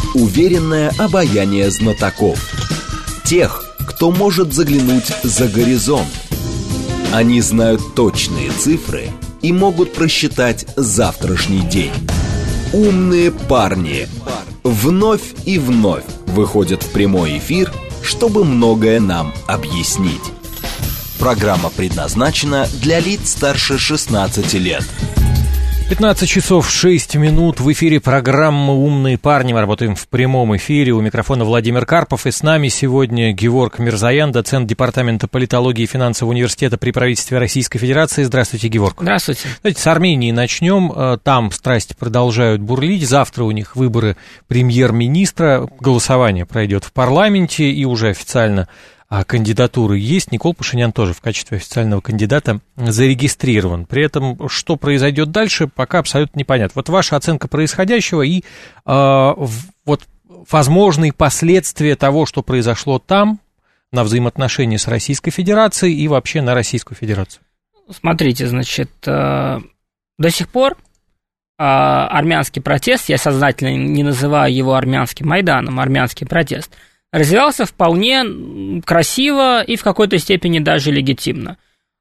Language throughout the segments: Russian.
Уверенное обаяние знатоков. Тех, кто может заглянуть за горизонт. Они знают точные цифры и могут просчитать завтрашний день. Умные парни вновь и вновь выходят в прямой эфир, чтобы многое нам объяснить. Программа предназначена для лиц старше 16 лет. 15 часов 6 минут. В эфире программа «Умные парни». Мы работаем в прямом эфире. У микрофона Владимир Карпов. И с нами сегодня Геворг Мирзоян, доцент Департамента политологии и финансового университета при правительстве Российской Федерации. Здравствуйте, Геворг. Здравствуйте. Давайте с Армении начнем. Там страсти продолжают бурлить. Завтра у них выборы премьер-министра. Голосование пройдет в парламенте и уже официально кандидатуры есть. Никол Пашинян тоже в качестве официального кандидата зарегистрирован. При этом, что произойдет дальше, пока абсолютно непонятно. Вот ваша оценка происходящего и вот возможные последствия того, что произошло там, на взаимоотношения с Российской Федерацией и вообще на Российскую Федерацию. Смотрите, значит, до сих пор армянский протест, я сознательно не называю его армянским Майданом, армянский протест, развивался вполне красиво и в какой-то степени даже легитимно.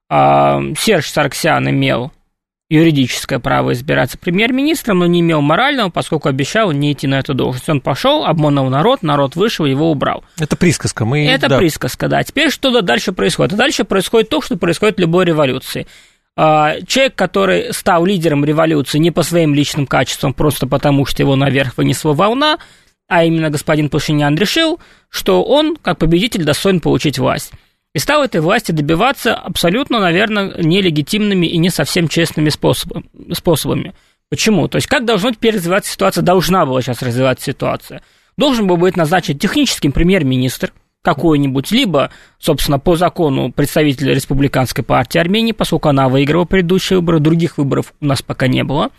Серж Саргсян имел юридическое право избираться премьер-министром, но не имел морального, поскольку обещал не идти на эту должность. Он пошел, обманул народ вышел, его убрал. Это присказка. Присказка, да. Теперь что дальше происходит? Дальше происходит то, что происходит в любой революции. Человек, который стал лидером революции не по своим личным качествам, просто потому, что его наверх вынесла волна, а именно господин Пашинян решил, что он, как победитель, достоин получить власть. И стал этой власти добиваться абсолютно, наверное, нелегитимными и не совсем честными способами. Почему? То есть, как должна теперь развиваться ситуация? Должна была сейчас развиваться ситуация. Должен был быть назначен техническим премьер-министр какой-нибудь, либо, собственно, по закону представителя Республиканской партии Армении, поскольку она выиграла предыдущие выборы, других выборов у нас пока не было,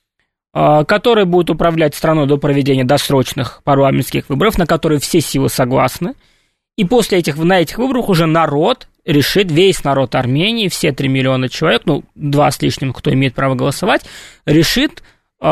который будет управлять страной до проведения досрочных парламентских выборов, на которые все силы согласны. И после на этих выборах уже народ решит, весь народ Армении, все 3 миллиона человек, 2 с лишним, кто имеет право голосовать, решит,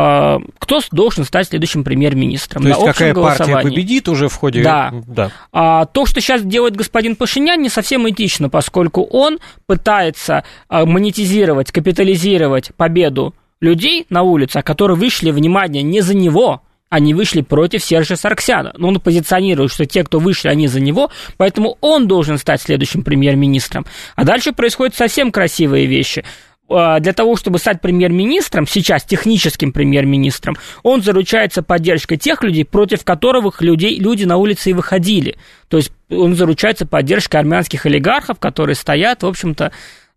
кто должен стать следующим премьер-министром. То есть какая партия победит уже в ходе... Да. То, что сейчас делает господин Пашинян, не совсем этично, поскольку он пытается монетизировать, капитализировать победу людей на улице, которые вышли, внимание, не за него, они вышли против Сержа Саргсяна. Но он позиционирует, что те, кто вышли, они за него, поэтому он должен стать следующим премьер-министром. А дальше происходят совсем красивые вещи. Для того, чтобы стать премьер-министром, сейчас техническим премьер-министром, он заручается поддержкой тех людей, против которых люди на улице и выходили. То есть он заручается поддержкой армянских олигархов, которые стоят, в общем-то,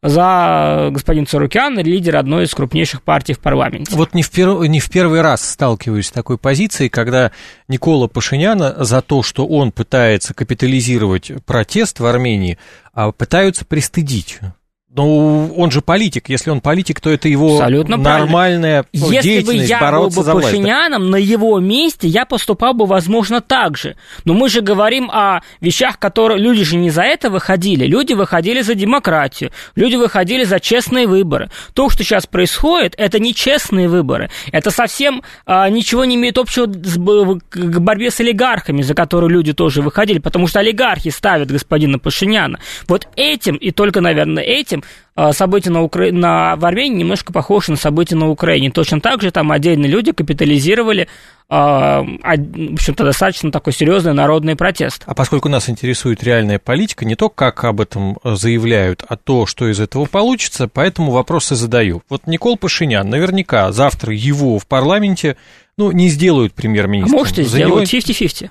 за господин Царукян, лидер одной из крупнейших партий в парламенте. Вот не в первый раз сталкиваюсь с такой позицией, когда Никола Пашиняна за то, что он пытается капитализировать протест в Армении, пытаются пристыдить. Но он же политик. Если он политик, то это его абсолютно нормальная деятельность, бороться за власть. Если бы я был бы Пашиняном, на его месте я поступал бы, возможно, так же. Но мы же говорим о вещах, которые... Люди же не за это выходили. Люди выходили за демократию. Люди выходили за честные выборы. То, что сейчас происходит, это не честные выборы. Это совсем ничего не имеет общего к борьбе с олигархами, за которые люди тоже выходили. Потому что олигархи ставят господина Пашиняна. Вот этим, и только, наверное, этим, события в Армении немножко похожи на события на Украине. Точно так же там отдельные люди капитализировали, в общем-то, достаточно такой серьезный народный протест. А поскольку нас интересует реальная политика, не то, как об этом заявляют, а то, что из этого получится, поэтому вопросы задаю. Вот Никол Пашинян, наверняка завтра его в парламенте, не сделают премьер-министром. А может, и сделают 50-50.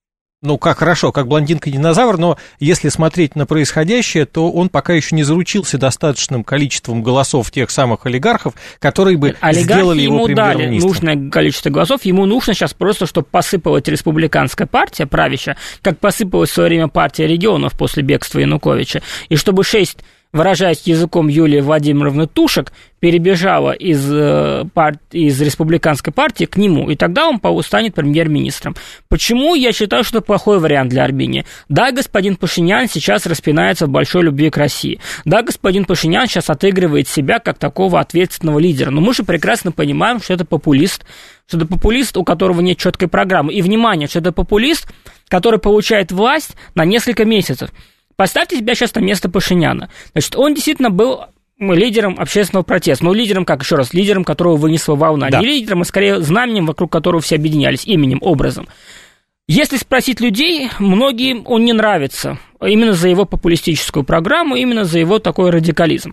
Хорошо, как блондинка-динозавр, но если смотреть на происходящее, то он пока еще не заручился достаточным количеством голосов тех самых олигархов, которые бы сделали его премьер-министром. Ему дали нужное количество голосов, ему нужно сейчас просто, чтобы посыпалась республиканская партия правящая, как посыпалась в свое время партия регионов после бегства Януковича, и чтобы 6 выражаясь языком Юлии Владимировны Тушек, перебежала из республиканской партии к нему, и тогда он станет премьер-министром. Почему я считаю, что это плохой вариант для Армении? Да, господин Пашинян сейчас распинается в большой любви к России. Да, господин Пашинян сейчас отыгрывает себя как такого ответственного лидера. Но мы же прекрасно понимаем, что это популист, у которого нет четкой программы. И, внимание, что это популист, который получает власть на несколько месяцев. Поставьте себя сейчас на место Пашиняна. Значит, он действительно был лидером общественного протеста. Ну, лидером, лидером, которого вынесла волна. Да. Не лидером, а скорее знаменем, вокруг которого все объединялись, именем, образом. Если спросить людей, многим он не нравится. Именно за его популистическую программу, именно за его такой радикализм.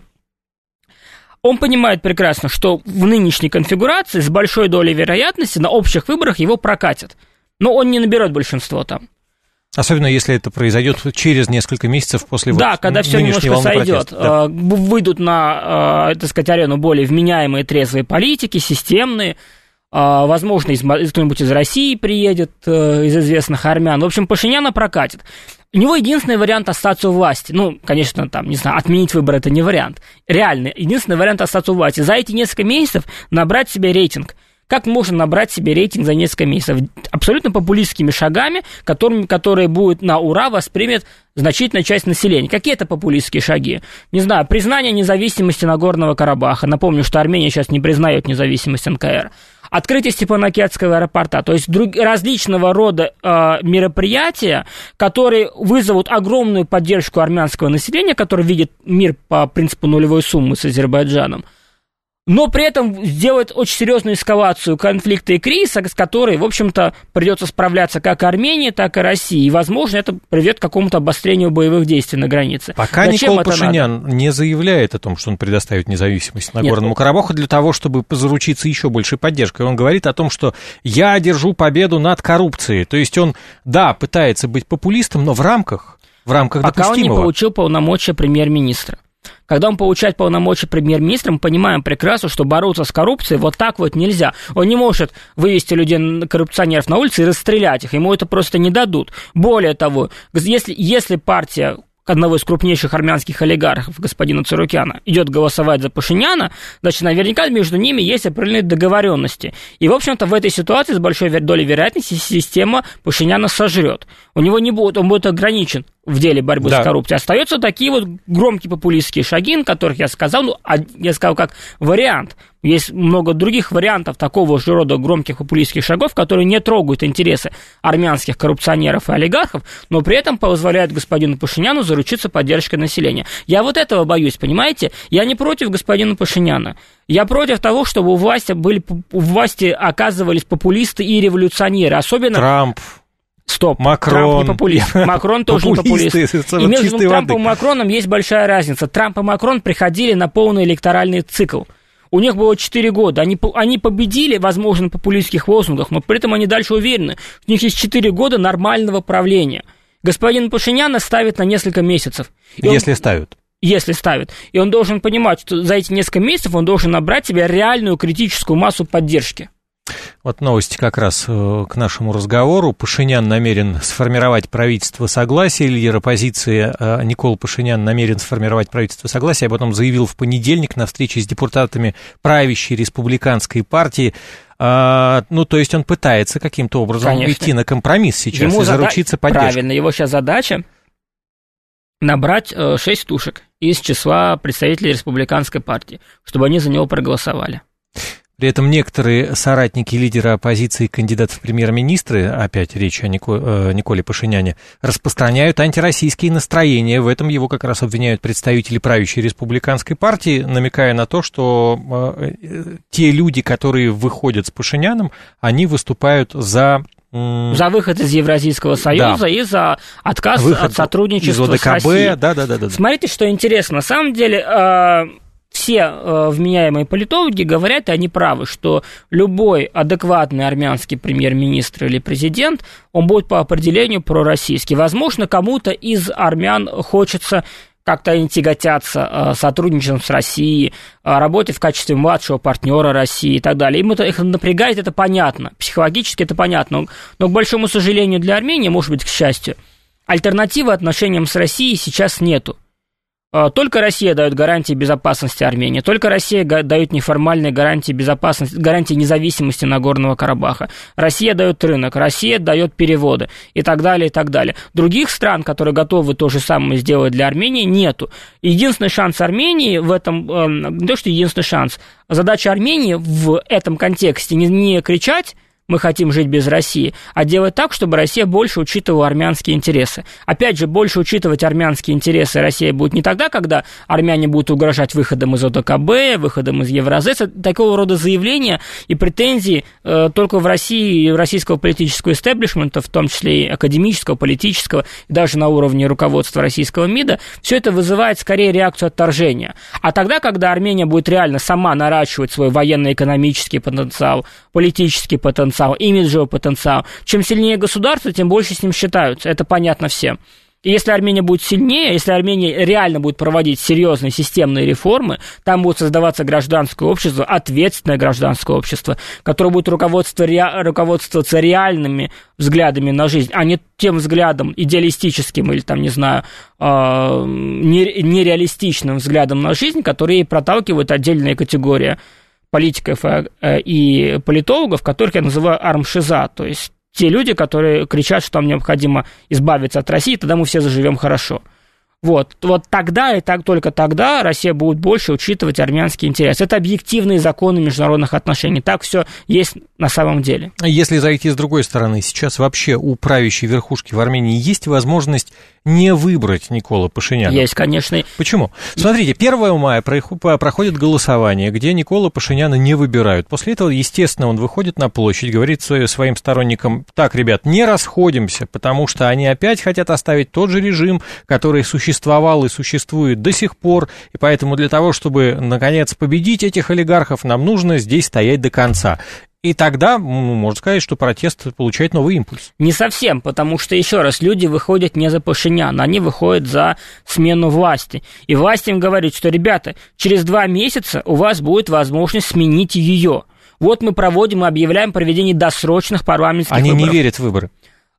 Он понимает прекрасно, что в нынешней конфигурации с большой долей вероятности на общих выборах его прокатят. Но он не наберет большинство там. Особенно если это произойдет через несколько месяцев после когда все немножко сойдет. Да. Выйдут на, так сказать, арену более вменяемые, трезвые политики, системные. Возможно, кто-нибудь из России приедет, из известных армян. В общем, Пашиняна прокатит. У него единственный вариант остаться у власти. Ну, конечно, там, не знаю, отменить выборы – это не вариант. Реально, единственный вариант остаться у власти. За эти несколько месяцев набрать себе рейтинг. Как можно набрать себе рейтинг за несколько месяцев? Абсолютно популистскими шагами, которые будут на ура воспримет значительная часть населения. Какие это популистские шаги? Не знаю, признание независимости Нагорного Карабаха. Напомню, что Армения сейчас не признает независимость НКР. Открытие Степанакертского аэропорта. То есть различного рода мероприятия, которые вызовут огромную поддержку армянского населения, которое видит мир по принципу нулевой суммы с Азербайджаном. Но при этом сделает очень серьезную эскалацию конфликта и кризиса, с которой, в общем-то, придется справляться как Армении, так и России. И, возможно, это приведет к какому-то обострению боевых действий на границе. Пока Никол Пашинян не заявляет о том, что он предоставит независимость Нагорному Карабаху для того, чтобы заручиться еще большей поддержкой. Он говорит о том, что я одержу победу над коррупцией. То есть он, да, пытается быть популистом, но в рамках допустимого. Пока он не получил полномочия премьер-министра. Когда он получает полномочия премьер-министра, мы понимаем прекрасно, что бороться с коррупцией вот так вот нельзя. Он не может вывести людей, коррупционеров на улицы и расстрелять их, ему это просто не дадут. Более того, если партия одного из крупнейших армянских олигархов, господина Царукяна, идет голосовать за Пашиняна, значит, наверняка между ними есть определенные договоренности. И, в общем-то, в этой ситуации с большой долей вероятности система Пашиняна сожрет. У него не будет, он будет ограничен в деле борьбы с коррупцией. Остаются такие вот громкие популистские шаги, на которых я сказал, я сказал как вариант. Есть много других вариантов такого же рода громких популистских шагов, которые не трогают интересы армянских коррупционеров и олигархов, но при этом позволяют господину Пашиняну заручиться поддержкой населения. Я вот этого боюсь, понимаете? Я не против господина Пашиняна. Я против того, чтобы у власти оказывались популисты и революционеры. Особенно... Трамп. Стоп, Макрон. Трамп не популист. Макрон тоже не популист. И между Трампом и Макроном есть большая разница. Трамп и Макрон приходили на полный электоральный цикл. У них было 4 года. Они победили, возможно, на популистских лозунгах, но при этом они дальше уверены. У них есть 4 года нормального правления. Господин Пашиняна ставит на несколько месяцев. Если ставят. Если ставит. И он должен понимать, что за эти несколько месяцев он должен набрать себе реальную критическую массу поддержки. Вот новости как раз к нашему разговору. Пашинян намерен сформировать правительство согласия. Лидер оппозиции Никол Пашинян намерен сформировать правительство согласия. Об этом заявил в понедельник на встрече с депутатами правящей республиканской партии. То есть он пытается каким-то образом идти на компромисс сейчас и заручиться поддержкой. Правильно, его сейчас задача набрать 6 тушек из числа представителей республиканской партии, чтобы они за него проголосовали. При этом некоторые соратники лидера оппозиции, кандидатов в премьер-министры, опять речь о Николе Пашиняне, распространяют антироссийские настроения. В этом его как раз обвиняют представители правящей республиканской партии, намекая на то, что те люди, которые выходят с Пашиняном, они выступают за выход из Евразийского союза и за отказ от сотрудничества с Россией. Да. Смотрите, что интересно. На самом деле... Все вменяемые политологи говорят, и они правы, что любой адекватный армянский премьер-министр или президент, он будет по определению пророссийский. Возможно, кому-то из армян хочется как-то они тяготятся сотрудничеством с Россией, работе в качестве младшего партнера России и так далее. Им это их напрягает, это понятно, психологически это понятно. Но, к большому сожалению для Армении, может быть, к счастью, альтернативы отношениям с Россией сейчас нету. Только Россия дает гарантии безопасности Армении, только Россия дает неформальные гарантии безопасности, гарантии независимости Нагорного Карабаха. Россия дает рынок, Россия дает переводы и так далее, и так далее. Других стран, которые готовы то же самое сделать для Армении, нету. Единственный шанс Армении в этом, не то что единственный шанс, задача Армении в этом контексте не кричать: мы хотим жить без России, а делать так, чтобы Россия больше учитывала армянские интересы. Опять же, больше учитывать армянские интересы Россия будет не тогда, когда армяне будут угрожать выходом из ОДКБ, выходом из Евразес. Такого рода заявления и претензии только в России, российского политического истеблишмента, в том числе и академического, политического, и даже на уровне руководства российского МИДа, все это вызывает скорее реакцию отторжения. А тогда, когда Армения будет реально сама наращивать свой военно-экономический потенциал, политический потенциал, имиджевый потенциал. Чем сильнее государство, тем больше с ним считаются. Это понятно всем. И если Армения будет сильнее, если Армения реально будет проводить серьезные системные реформы, там будет создаваться гражданское общество, ответственное гражданское общество, которое будет руководствоваться реальными взглядами на жизнь, а не тем взглядом идеалистическим или, там, не знаю, нереалистичным взглядом на жизнь, который проталкивает отдельные категории политиков и политологов, которых я называю армшиза, то есть те люди, которые кричат, что нам необходимо избавиться от России, тогда мы все заживем хорошо. Вот тогда и только тогда Россия будет больше учитывать армянские интересы. Это объективные законы международных отношений. Так все есть на самом деле. Если зайти с другой стороны, сейчас вообще у правящей верхушки в Армении есть возможность не выбрать Никола Пашиняна? Есть, конечно. Почему? Смотрите, 1 мая проходит голосование, где Никола Пашиняна не выбирают. После этого, естественно, он выходит на площадь, говорит своим сторонникам: так, ребят, не расходимся, потому что они опять хотят оставить тот же режим, который существовал и существует до сих пор, и поэтому для того, чтобы, наконец, победить этих олигархов, нам нужно здесь стоять до конца. И тогда, можно сказать, что протест получает новый импульс. Не совсем, потому что, еще раз, люди выходят не за Пашиняна, они выходят за смену власти. И власть им говорит, что, ребята, через 2 месяца у вас будет возможность сменить ее. Вот мы проводим и объявляем проведение досрочных парламентских выборов. Они не верят в выборы.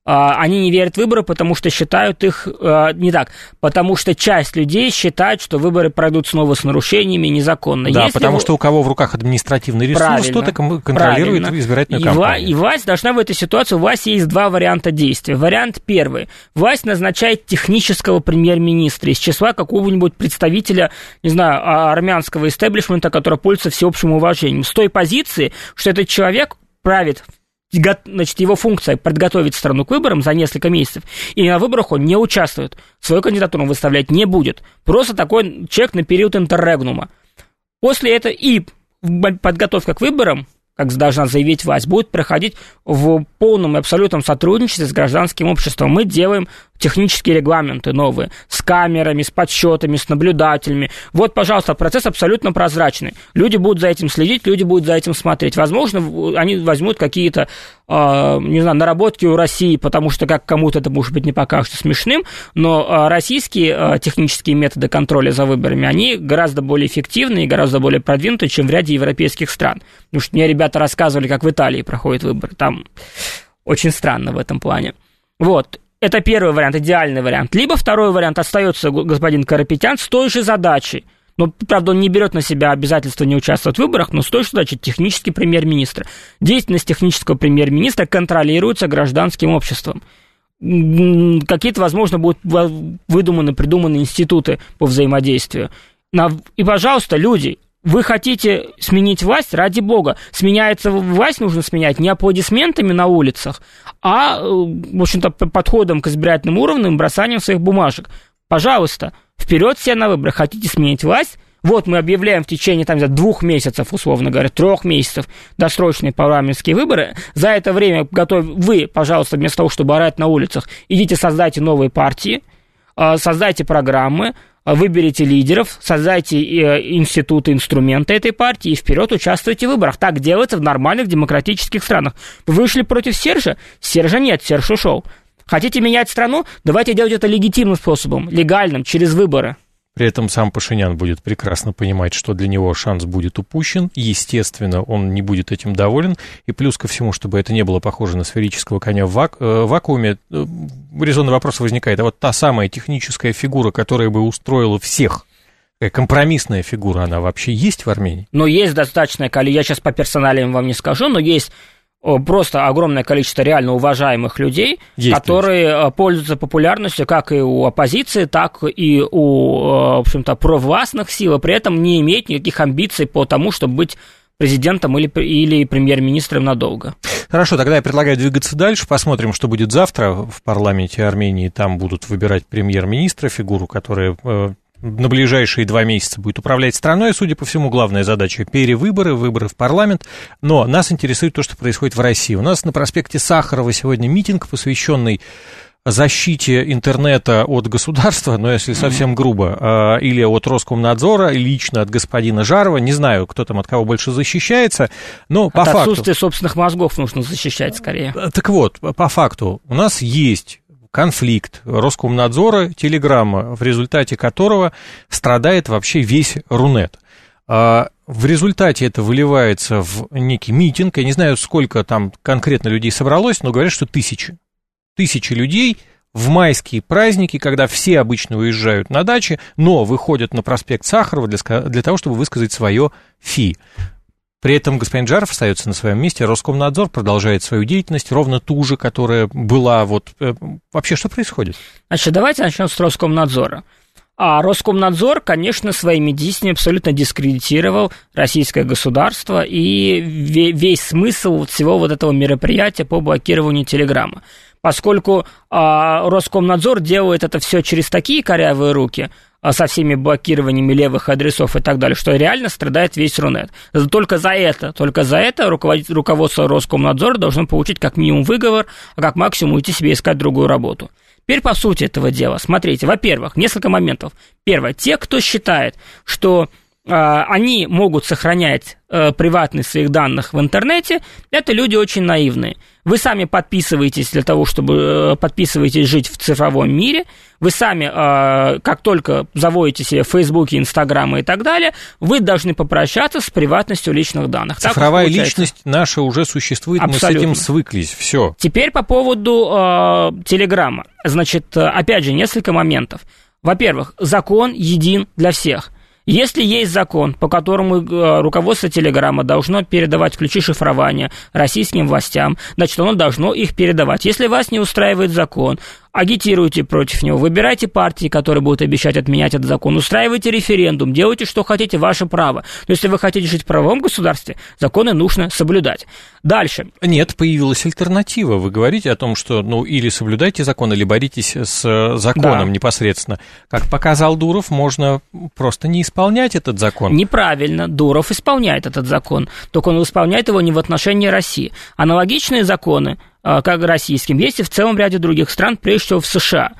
Они не верят в выборы, потому что считают их не так. Потому что часть людей считает, что выборы пройдут снова с нарушениями, незаконно. Да, потому что у кого в руках административный ресурс, тот и контролирует избирательную кампанию. И власть должна в этой ситуации, у власти есть 2 варианта действия. Вариант первый. Власть назначает технического премьер-министра из числа какого-нибудь представителя, не знаю, армянского истеблишмента, который пользуется всеобщим уважением. С той позиции, что этот человек правит. Значит, его функция подготовить страну к выборам за несколько месяцев, и на выборах он не участвует, свою кандидатуру он выставлять не будет. Просто такой человек на период интеррегнума. После этого и подготовка к выборам, как должна заявить власть, будет проходить в полном и абсолютном сотрудничестве с гражданским обществом. Мы делаем технические регламенты новые, с камерами, с подсчетами, с наблюдателями. Вот, пожалуйста, процесс абсолютно прозрачный. Люди будут за этим следить, люди будут за этим смотреть. Возможно, они возьмут какие-то, не знаю, наработки у России, потому что как кому-то это, может быть, не покажется смешным, но российские технические методы контроля за выборами, они гораздо более эффективны и гораздо более продвинуты, чем в ряде европейских стран. Потому что мне ребята рассказывали, как в Италии проходят выборы. Там очень странно в этом плане. Вот. Это первый вариант, идеальный вариант. Либо второй вариант, остается господин Карапетян с той же задачей. Но, правда, он не берет на себя обязательство не участвовать в выборах, но с той же задачей технический премьер-министр. Деятельность технического премьер-министра контролируется гражданским обществом. Какие-то, возможно, будут придуманы институты по взаимодействию. И, пожалуйста, люди, вы хотите сменить власть, ради бога. Сменяется власть, нужно сменять не аплодисментами на улицах, а, в общем-то, подходом к избирательным уровням, бросанием своих бумажек. Пожалуйста, вперед все на выборы. Хотите сменить власть? Вот мы объявляем в течение 2 месяцев, условно говоря, 3 месяцев досрочные парламентские выборы. За это время вы, пожалуйста, вместо того, чтобы орать на улицах, идите создайте новые партии, создайте программы, выберите лидеров, создайте институты, инструменты этой партии и вперед участвуйте в выборах. Так делается в нормальных демократических странах. Вы вышли против Сержа? Сержа нет, Серж ушел. Хотите менять страну? Давайте делать это легитимным способом, легальным, через выборы. При этом сам Пашинян будет прекрасно понимать, что для него шанс будет упущен. Естественно, он не будет этим доволен. И плюс ко всему, чтобы это не было похоже на сферического коня в вакууме, резонный вопрос возникает. А вот та самая техническая фигура, которая бы устроила всех, компромиссная фигура, она вообще есть в Армении? Но есть достаточное количество, я сейчас по персоналиям вам не скажу, но есть просто огромное количество реально уважаемых людей, которые пользуются популярностью как и у оппозиции, так и у, в общем-то, провластных сил, и при этом не имеют никаких амбиций по тому, чтобы быть президентом или премьер-министром надолго. Хорошо, тогда я предлагаю двигаться дальше. Посмотрим, что будет завтра в парламенте Армении. Там будут выбирать премьер-министра, фигуру, которая на ближайшие 2 месяца будет управлять страной. Судя по всему, главная задача – перевыборы, выборы в парламент. Но нас интересует то, что происходит в России. У нас на проспекте Сахарова сегодня митинг, посвященный защите интернета от государства, но если совсем грубо, или от Роскомнадзора, лично от господина Жарова. Не знаю, кто там от кого больше защищается, но по факту... От отсутствия собственных мозгов нужно защищать скорее. Так вот, по факту у нас есть конфликт Роскомнадзора, Телеграма, в результате которого страдает вообще весь Рунет. В результате это выливается в некий митинг. Я не знаю, сколько там конкретно людей собралось, но говорят, что тысячи людей в майские праздники, когда все обычно уезжают на дачи, но выходят на проспект Сахарова для того, чтобы высказать свое фи. При этом господин Жаров остается на своем месте, Роскомнадзор продолжает свою деятельность, ровно ту же, которая была. Вообще, что происходит? Значит, давайте начнем с Роскомнадзора. А Роскомнадзор, конечно, своими действиями абсолютно дискредитировал российское государство и весь смысл всего вот этого мероприятия по блокированию Телеграма. Поскольку Роскомнадзор делает это все через такие корявые руки, со всеми блокированиями левых адресов и так далее, что реально страдает весь Рунет. Только за это руководство Роскомнадзора должно получить как минимум выговор, а как максимум уйти себе искать другую работу. Теперь по сути этого дела. Смотрите, во-первых, несколько моментов. Первое, те, кто считает, что они могут сохранять приватность своих данных в интернете, это люди очень наивные. Вы сами подписываетесь для того, чтобы жить в цифровом мире. Вы сами, как только заводите себе Facebook, Instagram и так далее, вы должны попрощаться с приватностью личных данных. Цифровая личность наша уже существует, абсолютно. Мы с этим свыклись, все. Теперь по поводу Телеграма. Значит, опять же, несколько моментов. Во-первых, закон един для всех. Если есть закон, по которому руководство Телеграма должно передавать ключи шифрования российским властям, значит, оно должно их передавать. Если вас не устраивает закон, агитируйте против него, выбирайте партии, которые будут обещать отменять этот закон, устраивайте референдум, делайте, что хотите, ваше право. Но если вы хотите жить в правовом государстве, законы нужно соблюдать. Дальше. Нет, появилась альтернатива. Вы говорите о том, что или соблюдайте закон, или боритесь с законом непосредственно. Как показал Дуров, можно просто не исполнять этот закон. Неправильно. Дуров исполняет этот закон, только он исполняет его не в отношении России. Аналогичные законы, как российским, есть и в целом ряде других стран, прежде всего в США.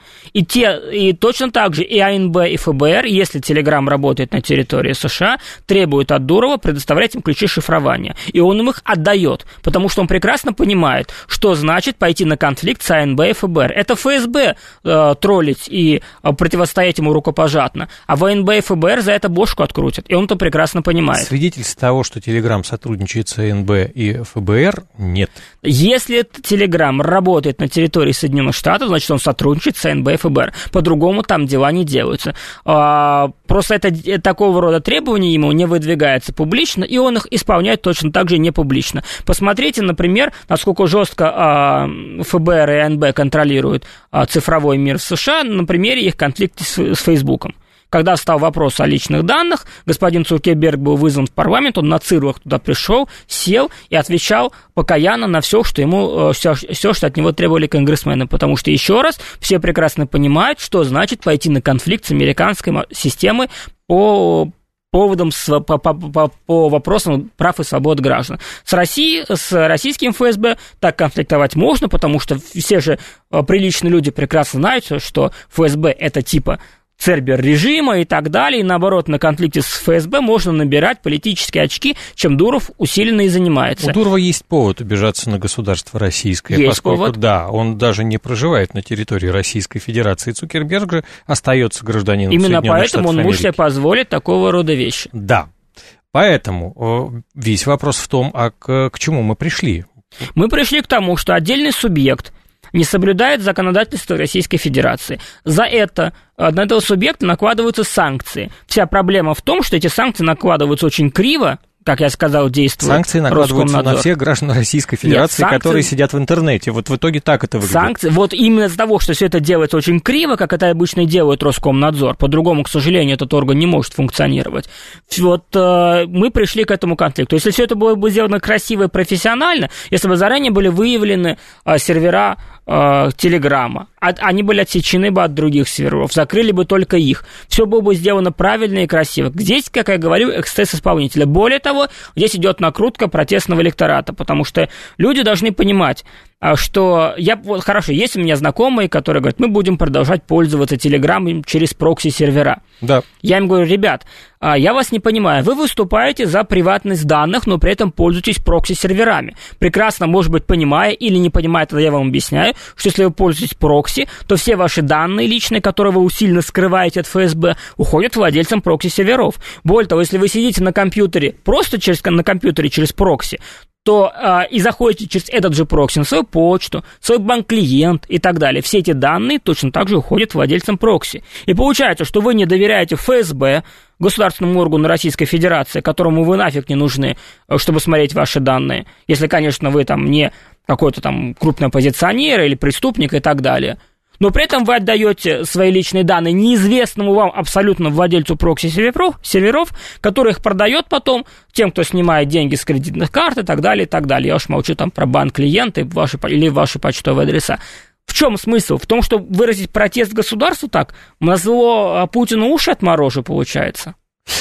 И точно так же и АНБ, и ФБР, если Телеграм работает на территории США, требуют от Дурова предоставлять им ключи шифрования. И он им их отдает, потому что он прекрасно понимает, что значит пойти на конфликт с АНБ и ФБР. Это ФСБ троллить и противостоять ему рукопожатно, а в АНБ и ФБР за это бошку открутят, и он это прекрасно понимает. Свидетельств того, что Телеграм сотрудничает с АНБ и ФБР, нет. Если Телеграм работает на территории Соединенных Штатов, значит, он сотрудничает с АНБ и ФБР. По-другому там дела не делаются. Просто такого рода требования ему не выдвигается публично, и он их исполняет точно так же не публично. Посмотрите, например, насколько жестко ФБР и АНБ контролируют цифровой мир в США на примере их конфликта с Фейсбуком. Когда встал вопрос о личных данных, господин Цукерберг был вызван в парламент, он на циркулях туда пришел, сел и отвечал покаянно на все, что от него требовали конгрессмены. Потому что, еще раз, все прекрасно понимают, что значит пойти на конфликт с американской системой по вопросам прав и свобод граждан. С российским ФСБ так конфликтовать можно, потому что все же приличные люди прекрасно знают, что ФСБ это типа Цербер-режима и так далее, и наоборот, на конфликте с ФСБ можно набирать политические очки, чем Дуров усиленно и занимается. У Дурова есть повод обижаться на государство российское, есть поскольку, повод. Да, он даже не проживает на территории Российской Федерации. Цукерберг же остается гражданином Именно Соединенных поэтому Штатов он может себе Америки. позволить такого рода вещи. Да, поэтому весь вопрос в том, а к чему мы пришли? Мы пришли к тому, что отдельный субъект не соблюдает законодательство Российской Федерации. За это на этого субъекта накладываются санкции. Вся проблема в том, что эти санкции накладываются очень криво, как я сказал, действует Санкции накладываются Роскомнадзор. на всех граждан Российской Федерации, Нет, которые сидят в интернете. Вот в итоге так это выглядит. Санкции, вот именно из-за того, что все это делается очень криво, как это обычно и делает Роскомнадзор, по-другому, к сожалению, этот орган не может функционировать. Вот мы пришли к этому конфликту. Если все это было бы сделано красиво и профессионально, если бы заранее были выявлены сервера Телеграма, они были отсечены бы от других серверов, закрыли бы только их. Все было бы сделано правильно и красиво. Здесь, как я говорю, эксцесс исполнителя. Более того, здесь идет накрутка протестного электората, потому что люди должны понимать, что хорошо, есть у меня знакомые, которые говорят, мы будем продолжать пользоваться Телеграмом через прокси-сервера. Да. Я им говорю, ребят, я вас не понимаю, вы выступаете за приватность данных, но при этом пользуетесь прокси-серверами. Прекрасно, может быть, понимая или не понимая, тогда я вам объясняю, что если вы пользуетесь прокси, то все ваши данные личные, которые вы усиленно скрываете от ФСБ, уходят владельцам прокси-серверов. Более того, если вы сидите на компьютере, просто на компьютере через прокси, то и заходите через этот же прокси на свою почту, свой банк-клиент и так далее. Все эти данные точно так же уходят владельцам прокси. И получается, что вы не доверяете ФСБ, государственному органу Российской Федерации, которому вы нафиг не нужны, чтобы смотреть ваши данные, если, конечно, вы там не какой-то там крупный оппозиционер или преступник и так далее. Но при этом вы отдаете свои личные данные неизвестному вам абсолютно владельцу прокси-серверов, который их продает потом тем, кто снимает деньги с кредитных карт и так далее, и так далее. Я уж молчу там про банк-клиенты или ваши почтовые адреса. В чем смысл? В том, что выразить протест государству так? Назло Путину уши отморожу, получается.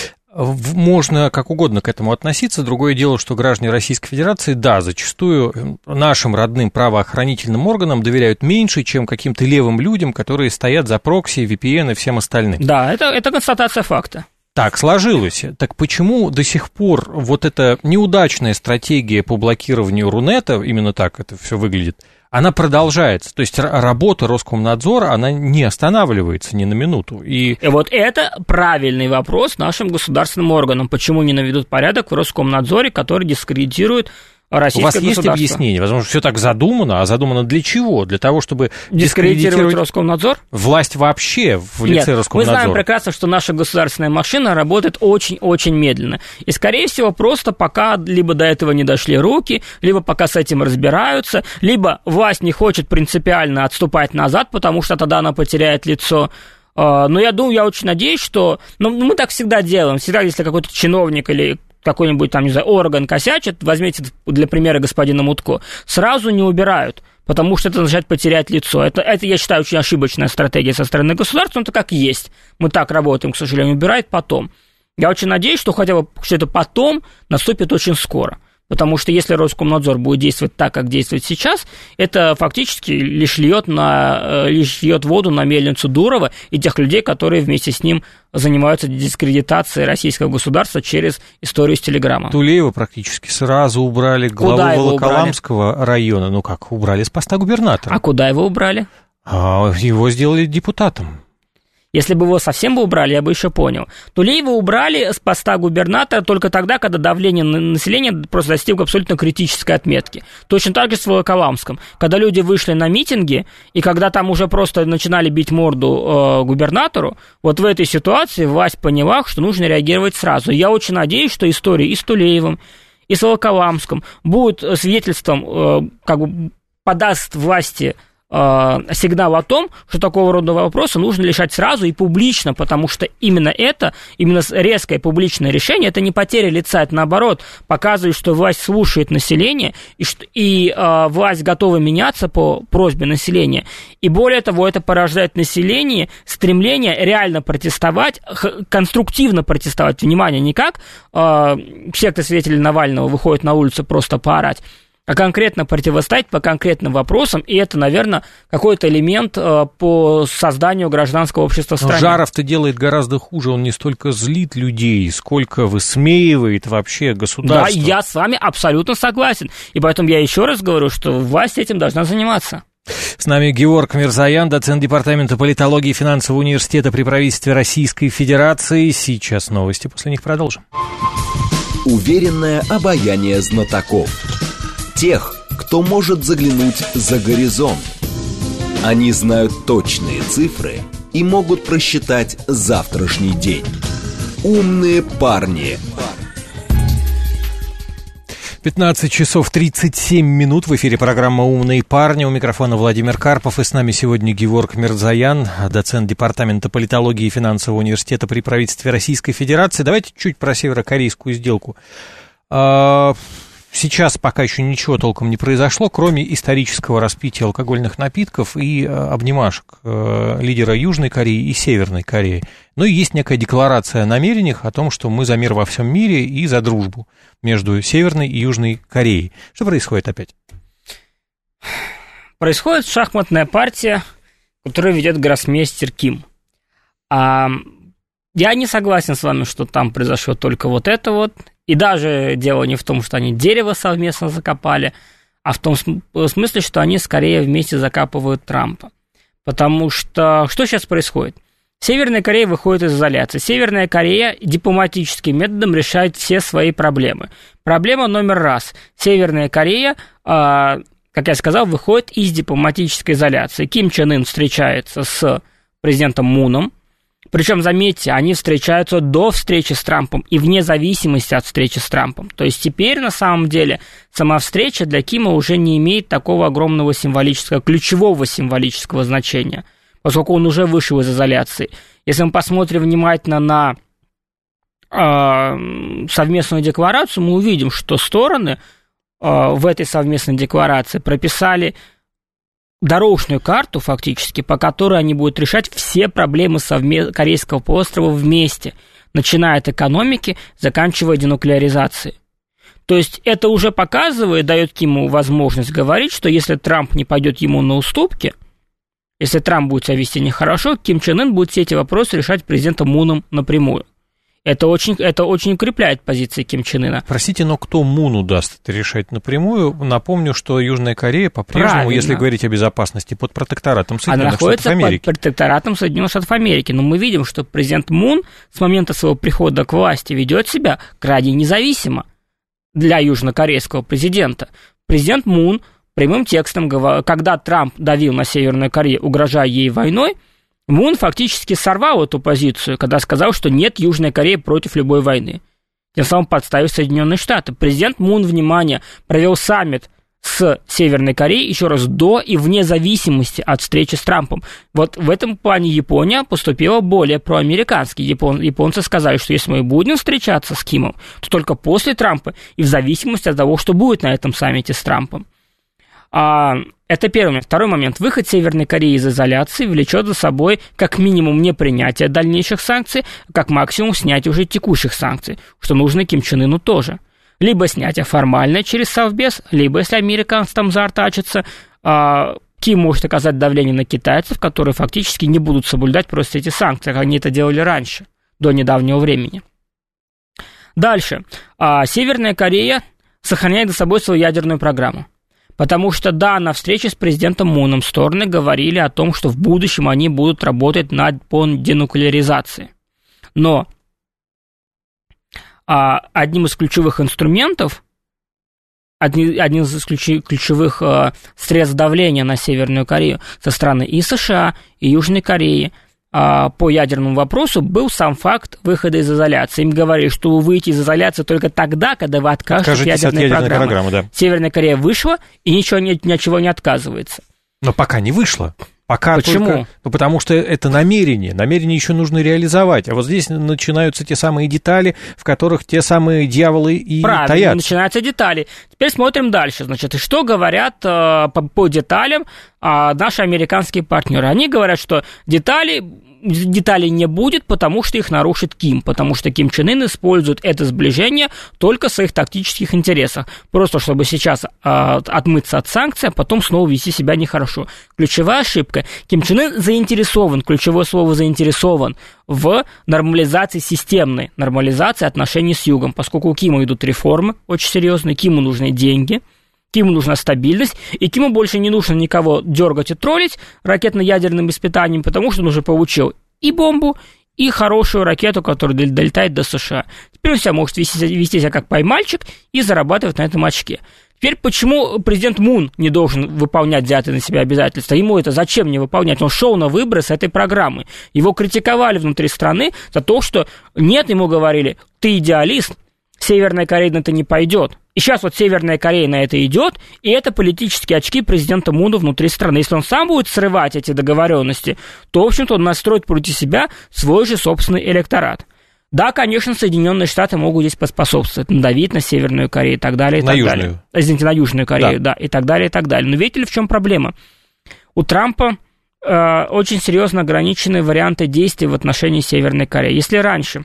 Можно как угодно к этому относиться. Другое дело, что граждане Российской Федерации, да, зачастую нашим родным правоохранительным органам доверяют меньше, чем каким-то левым людям, которые стоят за прокси, VPN и всем остальным. Да, это констатация факта. Так сложилось. Так почему до сих пор вот эта неудачная стратегия по блокированию Рунета, именно так это все выглядит, она продолжается? То есть работа Роскомнадзора, она не останавливается ни на минуту. И вот это правильный вопрос нашим государственным органам. Почему не наведут порядок в Роскомнадзоре, который дискредитирует российское государство? У вас есть объяснение? Возможно, все так задумано, а задумано для чего? Для того, чтобы дискредитировать Роскомнадзор? Власть вообще в лице Роскомнадзора? Мы знаем прекрасно, что наша государственная машина работает очень-очень медленно. И, скорее всего, просто пока либо до этого не дошли руки, либо пока с этим разбираются, либо власть не хочет принципиально отступать назад, потому что тогда она потеряет лицо. Но я очень надеюсь, что... мы так всегда делаем. Всегда, если какой-то чиновник или какой-нибудь там, не знаю, орган косячит, возьмите для примера господина Мутко, сразу не убирают, потому что это означает потерять лицо. Это, я считаю, очень ошибочная стратегия со стороны государства, но это как есть. Мы так работаем, к сожалению, убирают потом. Я очень надеюсь, что хотя бы что это потом наступит очень скоро. Потому что если Роскомнадзор будет действовать так, как действует сейчас, это фактически лишь льет воду на мельницу Дурова и тех людей, которые вместе с ним занимаются дискредитацией российского государства через историю с Телеграмом. Тулеева практически сразу убрали, главу Волоколамского района. Ну как, убрали с поста губернатора. А куда его убрали? Его сделали депутатом. Если бы его совсем бы убрали, я бы еще понял. Тулеева убрали с поста губернатора только тогда, когда давление на население просто достигло абсолютно критической отметки. Точно так же с Волоколамском. Когда люди вышли на митинги, и когда там уже просто начинали бить морду губернатору, вот в этой ситуации власть поняла, что нужно реагировать сразу. Я очень надеюсь, что история и с Тулеевым, и с Волоколамском будет свидетельством, подаст власти сигнал о том, что такого рода вопросы нужно решать сразу и публично, потому что именно резкое публичное решение, это не потеря лица, это наоборот показывает, что власть слушает население и власть готова меняться по просьбе населения. И более того, это порождает в населении стремление реально протестовать, конструктивно протестовать. Внимание, не как секта свидетелей Навального выходит на улицу просто поорать, а конкретно противостоять по конкретным вопросам, и это, наверное, какой-то элемент по созданию гражданского общества в стране. Жаров-то делает гораздо хуже, он не столько злит людей, сколько высмеивает вообще государство. Да, я с вами абсолютно согласен, и поэтому я еще раз говорю, что власть этим должна заниматься. С нами Геворг Мирзоян, доцент Департамента политологии и финансового университета при правительстве Российской Федерации. Сейчас новости, после них продолжим. Уверенное обаяние знатоков. Тех, кто может заглянуть за горизонт. Они знают точные цифры и могут просчитать завтрашний день. Умные парни. 15 часов 37 минут. В эфире программа «Умные парни». У микрофона Владимир Карпов. И с нами сегодня Геворг Мирзоян, доцент Департамента политологии и финансового университета при правительстве Российской Федерации. Давайте чуть про северокорейскую сделку. Сейчас пока еще ничего толком не произошло, кроме исторического распития алкогольных напитков и обнимашек лидера Южной Кореи и Северной Кореи. Ну и есть некая декларация о намерениях о том, что мы за мир во всем мире и за дружбу между Северной и Южной Кореей. Что происходит опять? Происходит шахматная партия, которую ведет гроссмейстер Ким. Я не согласен с вами, что там произошло только вот это вот. И даже дело не в том, что они дерево совместно закопали, а в том смысле, что они скорее вместе закапывают Трампа. Потому что сейчас происходит? Северная Корея выходит из изоляции. Северная Корея дипломатическим методом решает все свои проблемы. Проблема номер раз. Северная Корея, как я сказал, выходит из дипломатической изоляции. Ким Чен Ын встречается с президентом Муном. Причем, заметьте, они встречаются до встречи с Трампом и вне зависимости от встречи с Трампом. То есть теперь, на самом деле, сама встреча для Кима уже не имеет такого огромного символического, ключевого символического значения, поскольку он уже вышел из изоляции. Если мы посмотрим внимательно на совместную декларацию, мы увидим, что стороны в этой совместной декларации прописали дорожную карту, фактически, по которой они будут решать все проблемы Корейского полуострова вместе, начиная от экономики, заканчивая денуклеаризацией. То есть это уже показывает, дает Киму возможность говорить, что если Трамп не пойдет ему на уступки, если Трамп будет себя вести нехорошо, Ким Чен Ын будет все эти вопросы решать президентом Муном напрямую. Это очень укрепляет позиции Ким Чен Ына. Простите, но кто Муну даст это решать напрямую? Напомню, что Южная Корея по-прежнему, если говорить о безопасности, под протекторатом Соединенных Штатов Америки. Она находится под протекторатом Соединенных Штатов Америки. Но мы видим, что президент Мун с момента своего прихода к власти ведет себя крайне независимо для южнокорейского президента. Президент Мун прямым текстом, когда Трамп давил на Северную Корею, угрожая ей войной, Мун фактически сорвал эту позицию, когда сказал, что нет Южной Кореи против любой войны. Тем самым подставив Соединенные Штаты. Президент Мун, внимание, провел саммит с Северной Кореей еще раз до и вне зависимости от встречи с Трампом. Вот в этом плане Япония поступила более проамерикански. Японцы сказали, что если мы будем встречаться с Кимом, то только после Трампа и в зависимости от того, что будет на этом саммите с Трампом. Это первый момент. Второй момент. Выход Северной Кореи из изоляции влечет за собой как минимум не принятие дальнейших санкций, как максимум снятие уже текущих санкций, что нужно Ким Чен Ыну тоже. Либо снятие формальное через Совбез, либо, если американцы там заортачатся, Ким может оказать давление на китайцев, которые фактически не будут соблюдать просто эти санкции, как они это делали раньше, до недавнего времени. Дальше. Северная Корея сохраняет за собой свою ядерную программу. Потому что, да, на встрече с президентом Муном стороны говорили о том, что в будущем они будут работать по денуклеаризации. Но одним из ключевых инструментов, одним из ключевых средств давления на Северную Корею со стороны и США, и Южной Кореи по ядерному вопросу был сам факт выхода из изоляции. Им говорили, что вы выйдете из изоляции только тогда, когда вы откажетесь от ядерной программы. Да. Северная Корея вышла и ни от чего не отказывается. Но пока не вышла. Пока Почему? Только, потому что это намерение. Намерение еще нужно реализовать. А вот здесь начинаются те самые детали, в которых те самые дьяволы и правильно, таятся. Начинаются детали. Теперь смотрим дальше. Значит, и что говорят по деталям наши американские партнеры? Они говорят, что детали деталей не будет, потому что их нарушит Ким, потому что Ким Чен Ын использует это сближение только в своих тактических интересах, просто чтобы сейчас отмыться от санкций, а потом снова вести себя нехорошо. Ключевая ошибка. Ким Чен Ын заинтересован, ключевое слово заинтересован, в нормализации системной, нормализации отношений с Югом, поскольку у Кима идут реформы очень серьезные, Киму нужны деньги, Киму нужна стабильность, и Киму больше не нужно никого дергать и троллить ракетно-ядерным испытанием, потому что он уже получил и бомбу, и хорошую ракету, которая долетает до США. Теперь он себя может вести себя как поймальчик и зарабатывать на этом очке. Теперь почему президент Мун не должен выполнять взятые на себя обязательства? Ему это зачем не выполнять? Он шел на выборы с этой программы. Его критиковали внутри страны за то, что нет, ему говорили, ты идеалист, Северная Корея на это не пойдет. И сейчас вот Северная Корея на это идет, и это политические очки президента Муна внутри страны. Если он сам будет срывать эти договоренности, то, в общем-то, он настроит против себя свой же собственный электорат. Да, конечно, Соединенные Штаты могут здесь поспособствовать, надавить на Северную Корею и так далее, и так далее. Извините, на Южную Корею, да, и так далее, и так далее. Но видите ли, в чем проблема? У Трампа очень серьезно ограничены варианты действий в отношении Северной Кореи. Если раньше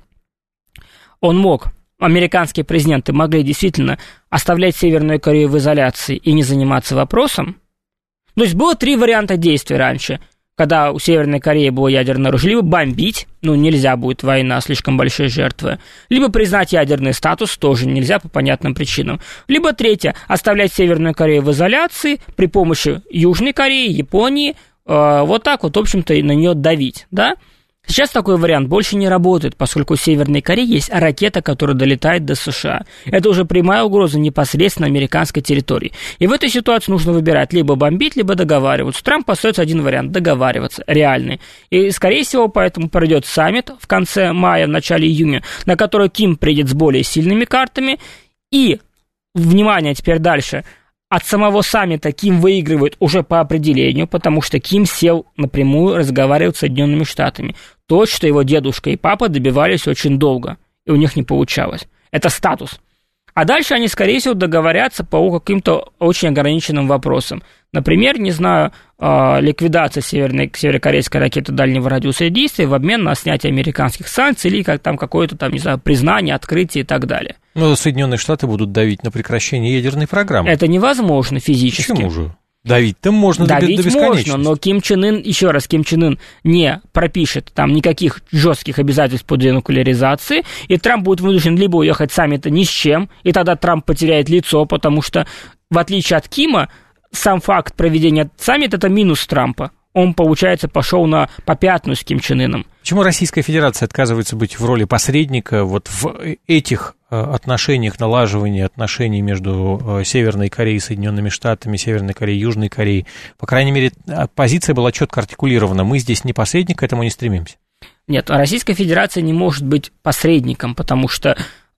он мог... Американские президенты могли действительно оставлять Северную Корею в изоляции и не заниматься вопросом. То есть было 3 варианта действий раньше, когда у Северной Кореи было ядерное оружие. Либо бомбить, нельзя будет война, слишком большие жертвы. Либо признать ядерный статус, тоже нельзя по понятным причинам. Либо 3, оставлять Северную Корею в изоляции при помощи Южной Кореи, Японии, вот так вот, в общем-то, на нее давить, да? Сейчас такой вариант больше не работает, поскольку у Северной Кореи есть ракета, которая долетает до США. Это уже прямая угроза непосредственно американской территории. И в этой ситуации нужно выбирать либо бомбить, либо договариваться. У Трампа остается один вариант – договариваться, реальный. И, скорее всего, поэтому пройдет саммит в конце мая, в начале июня, на который Ким придет с более сильными картами. И, внимание, теперь дальше – от самого саммита Ким выигрывает уже по определению, потому что Ким сел напрямую разговаривать с Соединенными Штатами. То, что его дедушка и папа добивались очень долго, и у них не получалось. Это статус. А дальше они, скорее всего, договорятся по каким-то очень ограниченным вопросам. Например, не знаю, ликвидация северокорейской ракеты дальнего радиуса действия в обмен на снятие американских санкций или какое-то там, не знаю, признание, открытие и так далее. Но Соединенные Штаты будут давить на прекращение ядерной программы. Это невозможно физически. Почему же? Давить-то можно до бесконечности. Давить можно, но Ким Чен Ын, еще раз, Ким Чен Ын не пропишет там никаких жестких обязательств по денуклеаризации, и Трамп будет вынужден либо уехать с саммита ни с чем, и тогда Трамп потеряет лицо, потому что, в отличие от Кима, сам факт проведения саммита – это минус Трампа. Он, получается, пошел на попятную с Ким Чен Ыном. Почему Российская Федерация отказывается быть в роли посредника вот в этих отношениях, налаживании отношений между Северной Кореей и Соединенными Штатами, Северной Кореей и Южной Кореей? По крайней мере, позиция была четко артикулирована. Мы здесь не посредник, к этому не стремимся. Нет, Российская Федерация не может быть посредником, потому что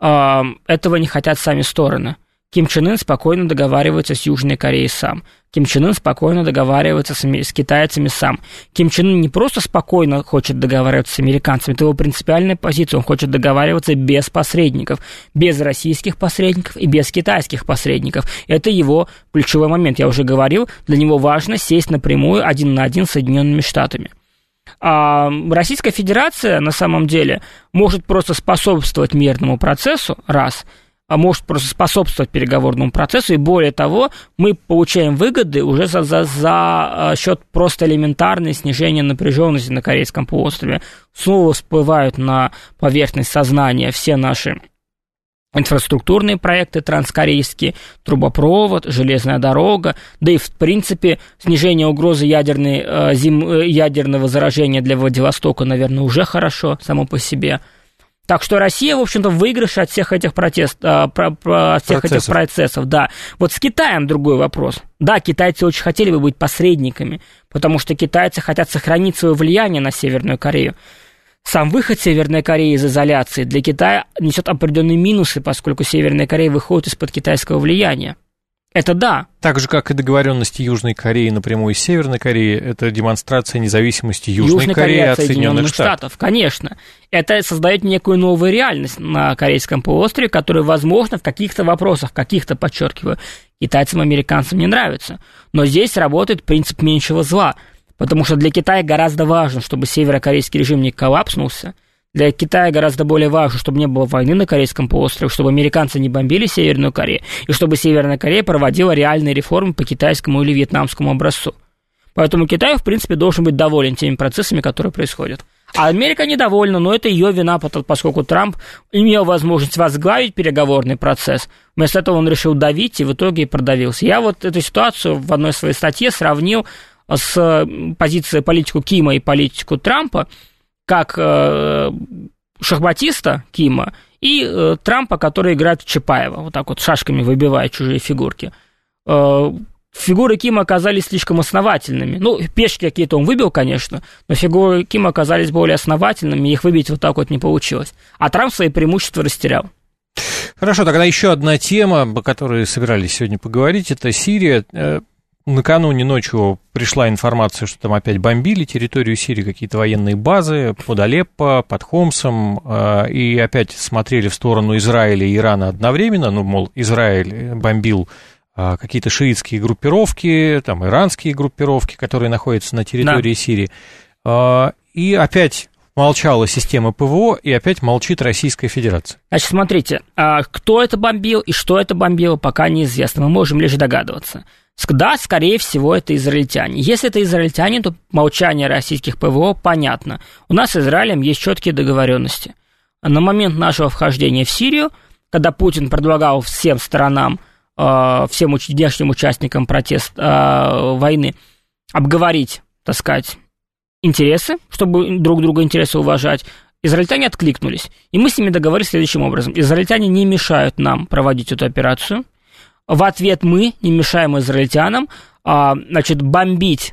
этого не хотят сами стороны. Ким Чен Ын спокойно договаривается с Южной Кореей сам. Ким Чен Ын спокойно договаривается с китайцами сам. Ким Чен Ын не просто спокойно хочет договариваться с американцами, это его принципиальная позиция. Он хочет договариваться без посредников, без российских посредников и без китайских посредников. Это его ключевой момент. Я уже говорил, для него важно сесть напрямую один на один с Соединенными Штатами. А Российская Федерация на самом деле может просто способствовать мирному процессу, раз – может просто способствовать переговорному процессу, и более того, мы получаем выгоды уже за счет просто элементарной снижения напряженности на Корейском полуострове. Снова всплывают на поверхность сознания все наши инфраструктурные проекты транскорейские, трубопровод, железная дорога, да и, в принципе, снижение угрозы ядерного заражения для Владивостока, наверное, уже хорошо само по себе. Так что Россия, в общем-то, в выигрыше от всех этих этих процессов. Да. Вот с Китаем другой вопрос. Да, китайцы очень хотели бы быть посредниками, потому что китайцы хотят сохранить свое влияние на Северную Корею. Сам выход Северной Кореи из изоляции для Китая несет определенные минусы, поскольку Северная Корея выходит из-под китайского влияния. Это да. Так же, как и договоренности Южной Кореи напрямую с Северной Кореей, это демонстрация независимости Южной Кореи от Соединенных Штатов. Конечно. Это создает некую новую реальность на Корейском полуострове, которая, возможно, в каких-то вопросах, подчеркиваю, китайцам и американцам не нравится. Но здесь работает принцип меньшего зла. Потому что для Китая гораздо важно, чтобы северокорейский режим не коллапснулся. Для Китая гораздо более важно, чтобы не было войны на Корейском полуострове, чтобы американцы не бомбили Северную Корею, и чтобы Северная Корея проводила реальные реформы по китайскому или вьетнамскому образцу. Поэтому Китай, в принципе, должен быть доволен теми процессами, которые происходят. А Америка недовольна, но это ее вина, поскольку Трамп имел возможность возглавить переговорный процесс. Вместо этого он решил давить и в итоге и продавился. Я вот эту ситуацию в одной своей статье сравнил с позицией политику Кима и политику Трампа, как шахматиста Кима и Трампа, который играет в Чапаева, вот так вот шашками выбивая чужие фигурки. Фигуры Кима оказались слишком основательными. Ну, пешки какие-то он выбил, конечно, но фигуры Кима оказались более основательными, и их выбить вот так вот не получилось. А Трамп свои преимущества растерял. Хорошо, тогда еще одна тема, о которой собирались сегодня поговорить, это Сирия. Накануне ночью пришла информация, что там опять бомбили территорию Сирии, какие-то военные базы под Алеппо, под Хомсом, и опять смотрели в сторону Израиля и Ирана одновременно, ну, мол, Израиль бомбил какие-то шиитские группировки, там, иранские группировки, которые находятся на территории Сирии, и опять молчала система ПВО, и опять молчит Российская Федерация. Значит, смотрите, кто это бомбил и что это бомбило, пока неизвестно, мы можем лишь догадываться. Да, скорее всего, это израильтяне. Если это израильтяне, то молчание российских ПВО понятно. У нас с Израилем есть четкие договоренности. На момент нашего вхождения в Сирию, когда Путин предлагал всем сторонам, всем внешним участникам войны обговорить, так сказать, интересы, чтобы друг друга интересы уважать, израильтяне откликнулись. И мы с ними договорились следующим образом. Израильтяне не мешают нам проводить эту операцию. В ответ мы не мешаем израильтянам, значит, бомбить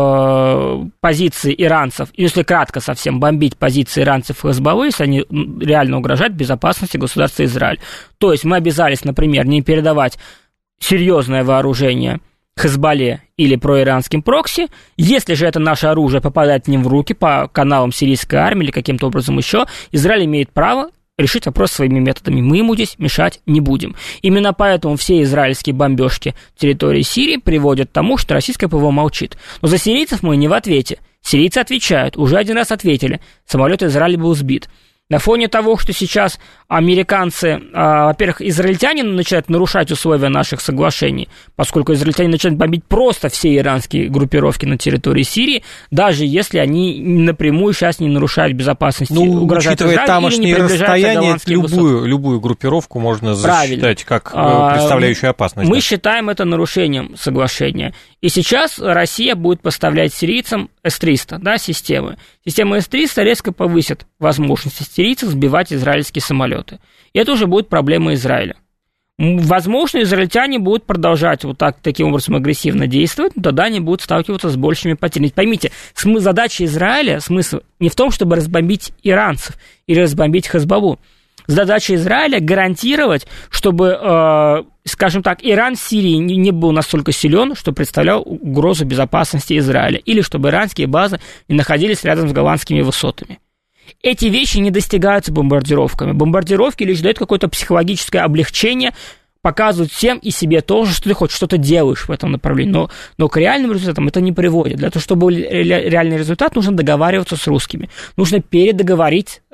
позиции иранцев, если кратко совсем, бомбить позиции иранцев в Хезболлы, если они реально угрожают безопасности государства Израиль. То есть мы обязались, например, не передавать серьезное вооружение Хезболле или проиранским прокси. Если же это наше оружие попадает к ним в руки по каналам сирийской армии или каким-то образом еще, Израиль имеет право решить вопрос своими методами. Мы ему здесь мешать не будем. Именно поэтому все израильские бомбежки территории Сирии приводят к тому, что российское ПВО молчит. Но за сирийцев мы не в ответе. Сирийцы отвечают. Уже один раз ответили. Самолет Израиля был сбит. На фоне того, что сейчас американцы, во-первых, израильтяне начинают нарушать условия наших соглашений, поскольку израильтяне начинают бомбить просто все иранские группировки на территории Сирии, даже если они напрямую сейчас не нарушают безопасность, угрожают Израилю или не приближаются к голландским высотам. Любую группировку можно засчитать как представляющую опасность. Мы считаем это нарушением соглашения. И сейчас Россия будет поставлять сирийцам С-300, да, системы. Система С-300 резко повысит возможности сирийцев сбивать израильские самолеты. И это уже будет проблема Израиля. Возможно, израильтяне будут продолжать вот таким образом агрессивно действовать, но тогда они будут сталкиваться с большими потерями. Поймите, задача Израиля, смысл не в том, чтобы разбомбить иранцев или разбомбить Хезболлу. Задача Израиля гарантировать, чтобы, скажем так, Иран в Сирии не был настолько силен, что представлял угрозу безопасности Израиля, или чтобы иранские базы не находились рядом с голландскими высотами. Эти вещи не достигаются бомбардировками. Бомбардировки лишь дают какое-то психологическое облегчение, показывают всем и себе тоже, что ты хоть что-то делаешь в этом направлении. Но к реальным результатам это не приводит. Для того, чтобы был реальный результат, нужно договариваться с русскими. Нужно передоговориться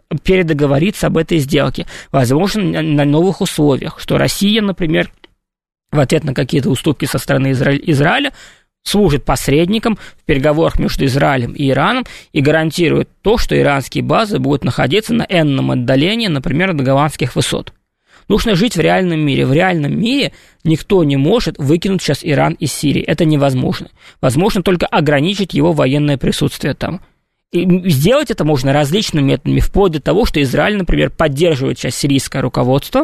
об этой сделке, возможно, на новых условиях, что Россия, например, в ответ на какие-то уступки со стороны Израиля служит посредником в переговорах между Израилем и Ираном и гарантирует то, что иранские базы будут находиться на энном отдалении, например, до голландских высот. Нужно жить в реальном мире. В реальном мире никто не может выкинуть сейчас Иран из Сирии. Это невозможно. Возможно только ограничить его военное присутствие там. И сделать это можно различными методами, вплоть до того, что Израиль, например, поддерживает сейчас сирийское руководство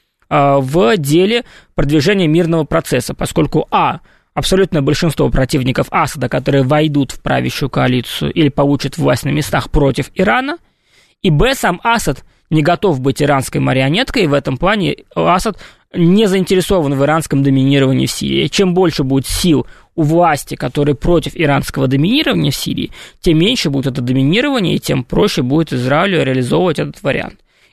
в деле продвижения мирного процесса, поскольку абсолютное большинство противников Асада, которые войдут в правящую коалицию или получат власть на местах против Ирана, и сам Асад не готов быть иранской марионеткой, и в этом плане Асад не заинтересован в иранском доминировании в Сирии. Чем больше будет сил у власти, которые против иранского доминирования в Сирии, тем меньше будет это доминирование, и тем проще будет Израилю реализовывать этот вариант.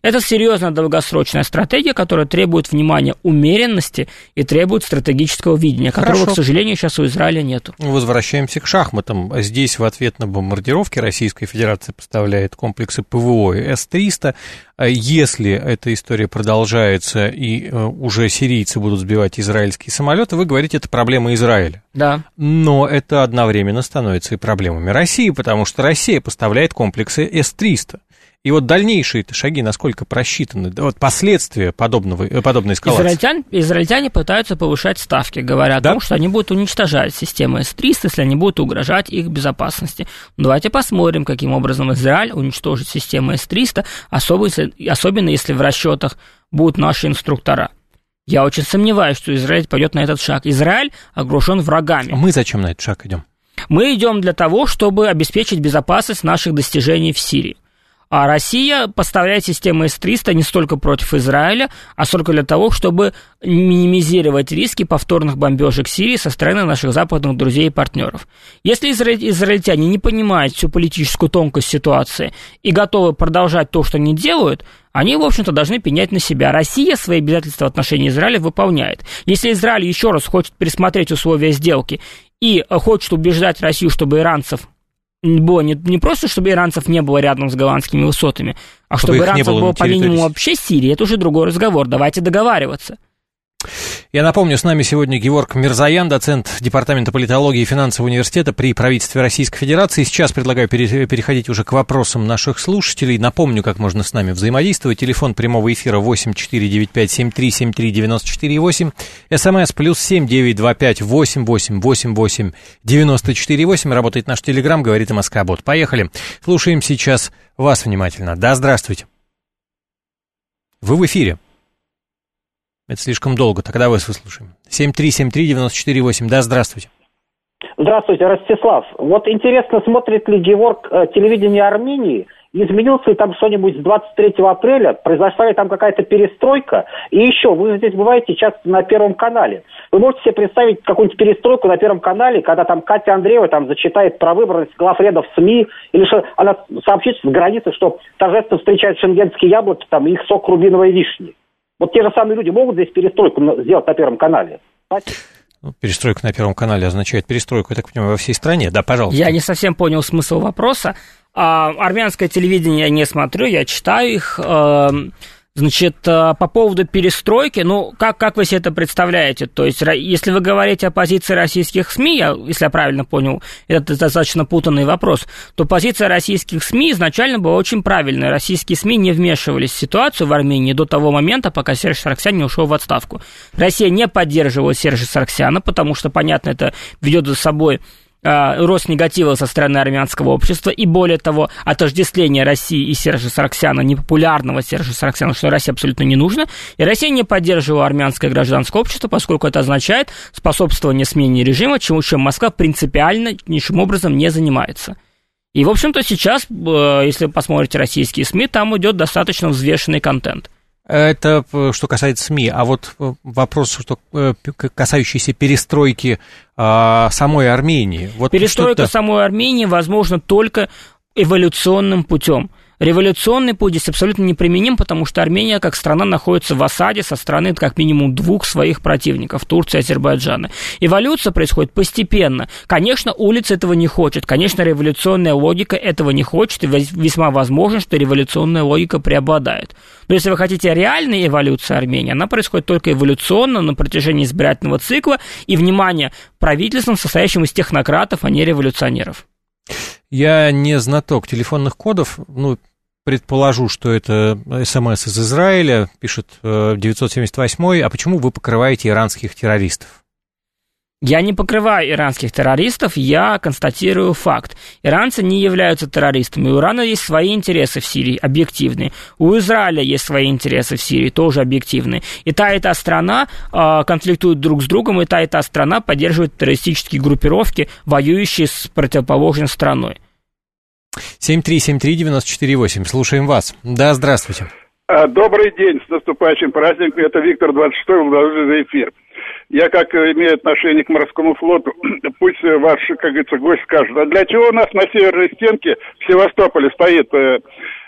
Это серьезная долгосрочная стратегия, которая требует внимания, умеренности и требует стратегического видения, которого, к сожалению, сейчас у Израиля нету. Возвращаемся к шахматам. Здесь в ответ на бомбардировки Российская Федерация поставляет комплексы ПВО и С-300. Если эта история продолжается и уже сирийцы будут сбивать израильские самолеты, вы говорите, это проблема Израиля. Да. Но это одновременно становится и проблемами России, потому что Россия поставляет комплексы С-300. И вот дальнейшие шаги насколько просчитаны, вот последствия подобной эскалации? Израильтяне пытаются повышать ставки, говоря о том, что они будут уничтожать системы С-300, если они будут угрожать их безопасности. Давайте посмотрим, каким образом Израиль уничтожит системы С-300, особенно если в расчетах будут наши инструктора. Я очень сомневаюсь, что Израиль пойдет на этот шаг. Израиль окружен врагами. А мы зачем на этот шаг идем? Мы идем для того, чтобы обеспечить безопасность наших достижений в Сирии. А Россия поставляет системы С-300 не столько против Израиля, а столько для того, чтобы минимизировать риски повторных бомбежек Сирии со стороны наших западных друзей и партнеров. Если израильтяне не понимают всю политическую тонкость ситуации и готовы продолжать то, что они делают, они, в общем-то, должны пенять на себя. Россия свои обязательства в отношении Израиля выполняет. Если Израиль еще раз хочет пересмотреть условия сделки и хочет убеждать Россию, чтобы иранцев было не просто, чтобы иранцев не было рядом с Голландскими высотами, а чтобы иранцев было по минимуму вообще Сирии, это уже другой разговор. Давайте договариваться. Я напомню, с нами сегодня Геворг Мирзоян, доцент Департамента политологии и финансового университета при правительстве Российской Федерации. Сейчас предлагаю переходить уже к вопросам наших слушателей. Напомню, как можно с нами взаимодействовать. Телефон прямого эфира 8495-7373-94-8. СМС +7 925 88 88 94 Работает наш Телеграм, говорит МСК-бот. Поехали. Слушаем сейчас вас внимательно. Да, здравствуйте. Вы в эфире. Это слишком долго, тогда вас выслушаем. 7373948, да, здравствуйте. Здравствуйте, Ростислав. Вот интересно, смотрит ли Геворг телевидение Армении? Изменился ли там что-нибудь с 23 апреля? Произошла ли там какая-то перестройка? И еще, вы здесь бываете часто на Первом канале. Вы можете себе представить какую-нибудь перестройку на Первом канале, когда там Катя Андреева там зачитает про выборность главредов СМИ, или что она сообщит с границы, что торжественно встречают шенгенские яблоки, там, и их сок рубиновой вишни. Вот те же самые люди могут здесь перестройку сделать на Первом канале? Перестройка на Первом канале означает перестройку, я так понимаю, во всей стране. Да, пожалуйста. Я не совсем понял смысл вопроса. Армянское телевидение я не смотрю, я читаю их. Значит, по поводу перестройки, ну, как вы себе это представляете? То есть, если вы говорите о позиции российских СМИ, если я правильно понял, это достаточно путанный вопрос, то позиция российских СМИ изначально была очень правильная. Российские СМИ не вмешивались в ситуацию в Армении до того момента, пока Серж Саргсян не ушел в отставку. Россия не поддерживала Сержа Саргсяна, потому что, понятно, это ведет за собой рост негатива со стороны армянского общества, и более того, отождествление России и Сержа Саргсяна, непопулярного Сержа Саргсяна, что России абсолютно не нужно, и Россия не поддерживала армянское гражданское общество, поскольку это означает способствование смене режима, чем Москва принципиально ничем образом не занимается. И, в общем-то, сейчас, если вы посмотрите российские СМИ, там идет достаточно взвешенный контент. Это что касается СМИ, а вот вопрос, что касающийся перестройки самой Армении. Вот перестройка самой Армении возможна только эволюционным путем. Революционный путь здесь абсолютно неприменим, потому что Армения как страна находится в осаде со стороны как минимум двух своих противников, Турции и Азербайджана. Эволюция происходит постепенно. Конечно, улица этого не хочет, конечно, революционная логика этого не хочет, и весьма возможно, что революционная логика преобладает. Но если вы хотите реальной эволюции Армении, она происходит только эволюционно на протяжении избирательного цикла и, внимание, правительством, состоящим из технократов, а не революционеров. Я не знаток телефонных кодов, предположу, что это СМС из Израиля, пишет 978-й. А почему вы покрываете иранских террористов? Я не покрываю иранских террористов, я констатирую факт. Иранцы не являются террористами. У Ирана есть свои интересы в Сирии, объективные. У Израиля есть свои интересы в Сирии, тоже объективные. И та страна конфликтует друг с другом, и та страна поддерживает террористические группировки, воюющие с противоположной страной. 7373948, слушаем вас. Да, здравствуйте. Добрый день, с наступающим праздником. Это Виктор 26-й, благодарю за эфир. Я, как имею отношение к морскому флоту, пусть ваш, как говорится, гость скажет, а для чего у нас на северной стенке в Севастополе стоит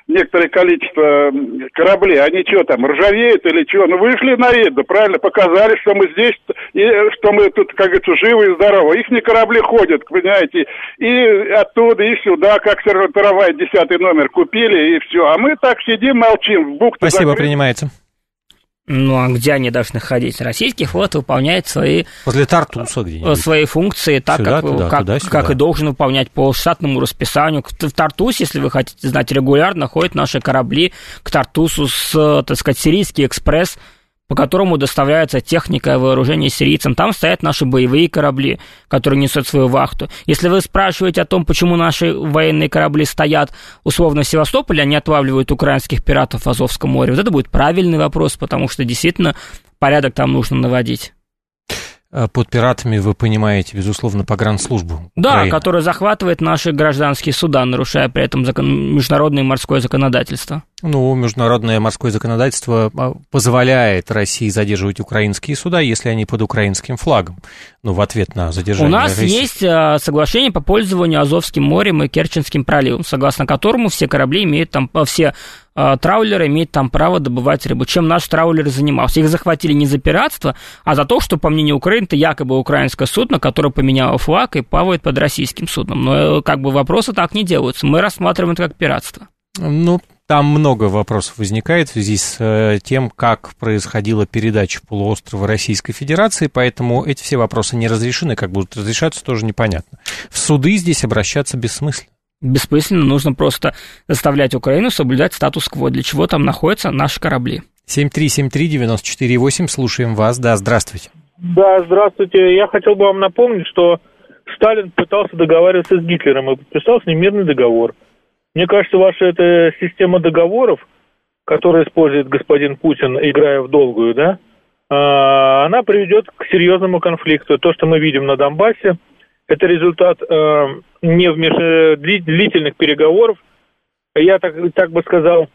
некоторое количество кораблей, они что там, ржавеют или что? Ну, вышли на рейд, правильно, показали, что мы здесь, и что мы тут, как говорится, живы и здоровы. Ихние корабли ходят, понимаете, и оттуда, и сюда, как Таравай, 10-й номер купили, и все. А мы так сидим, молчим. Спасибо, принимается. Ну, а где они должны ходить? Российский флот выполняет свои... Возле Тартуса где-нибудь. Свои функции так, сюда, как и должен выполнять по штатному расписанию. В Тартусе, если вы хотите знать, регулярно ходят наши корабли к Тартусу с, так сказать, Сирийский экспресс, по которому доставляется техника и вооружение сирийцам. Там стоят наши боевые корабли, которые несут свою вахту. Если вы спрашиваете о том, почему наши военные корабли стоят условно в Севастополе, они отлавливают украинских пиратов в Азовском море, вот это будет правильный вопрос, потому что действительно порядок там нужно наводить. Под пиратами вы понимаете, безусловно, погранслужбу. Да, Украины. которая захватывает наши гражданские суда, нарушая при этом международное морское законодательство. Ну, международное морское законодательство позволяет России задерживать украинские суда, если они под украинским флагом. Ну, в ответ на задержание У нас России. есть соглашение по пользованию Азовским морем и Керченским проливом, согласно которому все корабли имеют там, все траулеры имеют там право добывать рыбу. Чем наш траулер занимался? Их захватили не за пиратство, а за то, что, по мнению Украины, это якобы украинское судно, которое поменяло флаг и плавает под российским судном. Но как бы вопросы так не делаются. Мы рассматриваем это как пиратство. Ну, там много вопросов возникает в связи с тем, как происходила передача полуострова Российской Федерации, поэтому эти все вопросы не разрешены, как будут разрешаться, тоже непонятно. В суды здесь обращаться бессмысленно. Бессмысленно, нужно просто заставлять Украину соблюдать статус-кво, для чего там находятся наши корабли. 7373948, слушаем вас. Да, здравствуйте. Да, здравствуйте. Я хотел бы вам напомнить, что Сталин пытался договариваться с Гитлером и подписал с ним мирный договор. Мне кажется, ваша эта система договоров, которую использует господин Путин, играя в долгую, да, она приведет к серьезному конфликту. То, что мы видим на Донбассе, это результат длительных переговоров. Я так бы сказал,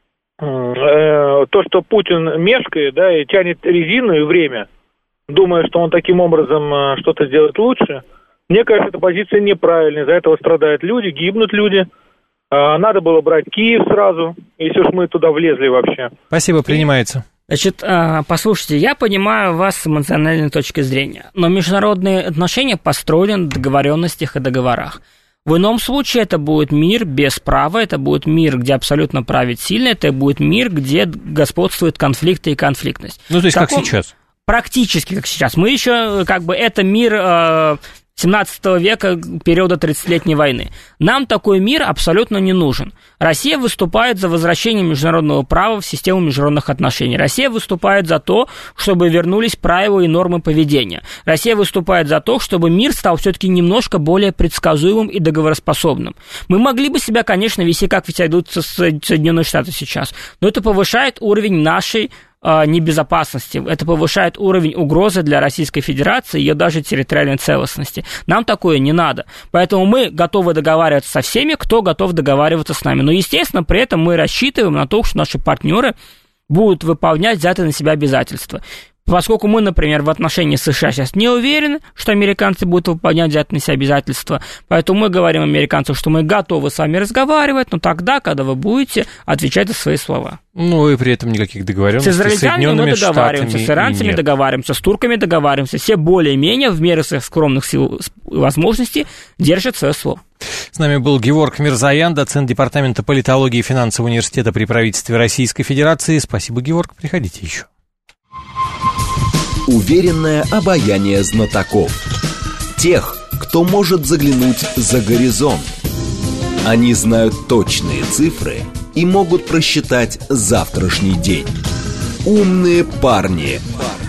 то, что Путин мешкает, да, и тянет резину и время, думая, что он таким образом что-то сделает лучше, мне кажется, эта позиция неправильная. Из-за этого страдают люди, гибнут люди. Надо было брать Киев сразу, если уж мы туда влезли вообще. Спасибо, принимается. Значит, послушайте, я понимаю вас с эмоциональной точки зрения, но международные отношения построены на договоренностях и договорах. В ином случае это будет мир без права, это будет мир, где абсолютно правит сильный, это будет мир, где господствуют конфликты и конфликтность. Ну, то есть как сейчас? Практически как сейчас. Мы еще, это мир 17 века, периода 30-летней войны. Нам такой мир абсолютно не нужен. Россия выступает за возвращение международного права в систему международных отношений. Россия выступает за то, чтобы вернулись правила и нормы поведения. Россия выступает за то, чтобы мир стал все-таки немножко более предсказуемым и договороспособным. Мы могли бы себя, конечно, вести, как ведут Соединенные Штаты сейчас, но это повышает уровень нашей небезопасности. Это повышает уровень угрозы для Российской Федерации и ее даже территориальной целостности. Нам такое не надо. Поэтому мы готовы договариваться со всеми, кто готов договариваться с нами. Но, естественно, при этом мы рассчитываем на то, что наши партнеры будут выполнять взятые на себя обязательства. Поскольку мы, например, в отношении США сейчас не уверены, что американцы будут выполнять взятые на себя обязательства, поэтому мы говорим американцам, что мы готовы с вами разговаривать, но тогда, когда вы будете отвечать за свои слова. Ну и при этом никаких договоренностей с израильтянами мы договариваемся, с иранцами договариваемся, с турками договариваемся. Все более-менее в меру своих скромных сил и возможностей держат свое слово. С нами был Геворг Мирзоян, доцент Департамента политологии и финансового университета при правительстве Российской Федерации. Спасибо, Геворг, приходите еще. Уверенное обаяние знатоков. Тех, кто может заглянуть за горизонт. Они знают точные цифры и могут просчитать завтрашний день. Умные парни.